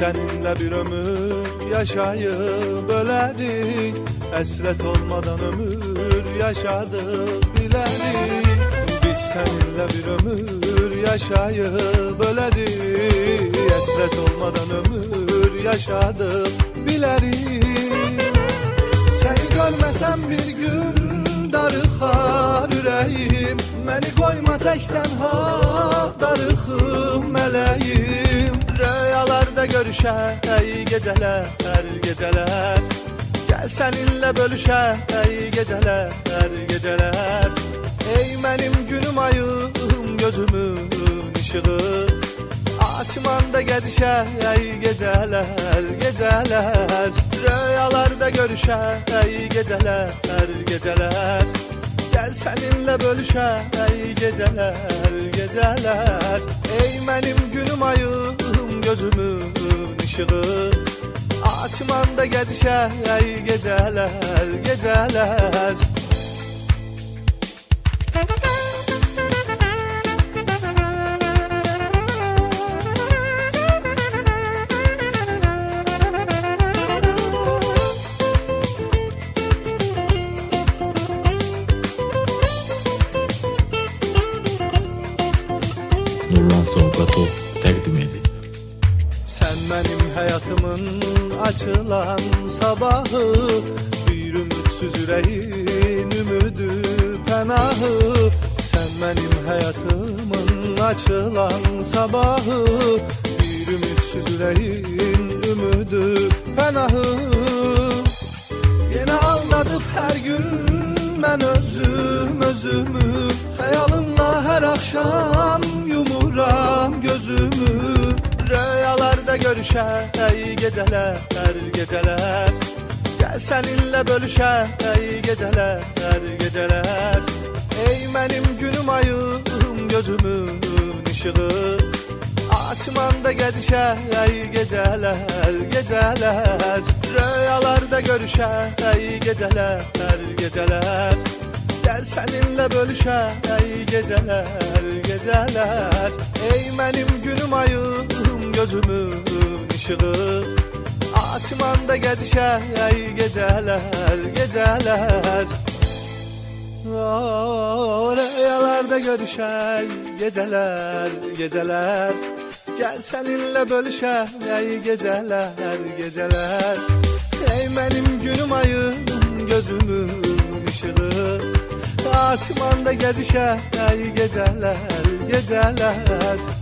seninle bir ömür yaşayıp ölerik. Hasret olmadan ömür yaşadık bilerik. Biz seninle bir ömür yaşayıp ölerik. Hasret olmadan ömür yaşadık bilerik. Seni görmesem bir gün darıxar ürəyim. Məni qoyma tək tənha darıxım mələyim. Rüyalarda görüşək gecələr, gecələr. Gəl səninlə bölüşək gecələr, gecələr. Ey mənim günüm ayım, gözümün işığı. Asimanda gəzişək gecələr, gecələr. Rüyalarda görüşək gecələr, gecələr. Gəl səninlə bölüşək gecələr, gecələr. Ey mənim günüm ayım, gözümün işığı. Asimanda gəzişək gecələr, gecələr. Nurlan Sovqatov təqdim edir. Sən mənim həyatımın açılan sabahı, bir ümidsüz ürəyin ümüdü pənahı. Sən mənim həyatımın açılan sabahı, bir ümidsüz ürəyin ümüdü pənahı. Yenə aldadıb hər gün mən özümü, xəyalımla hər axşam yumuram gözümü. Rüyalarda görüşək gecələr, gecələr. Gəl səninlə bölüşək gecələr, gecələr. Ey mənim günüm ayım, gözümün işığı. Asimanda gəzişək gecələr, gecələr. Rüyalarda görüşək gecələr, gecələr. Gəl səninlə bölüşək gecələr, gecələr. Ey mənim günüm ayım, gözümün işığı. Asimanda gəzişək gecələr, gecələr. Rüyalarda görüşək gecələr, gecələr. Gəl səninlə bölüşək gecələr, gecələr. Ey mənim günüm ayım, gözümün işığı. Asimanda gəzişək gecələr, gecələr.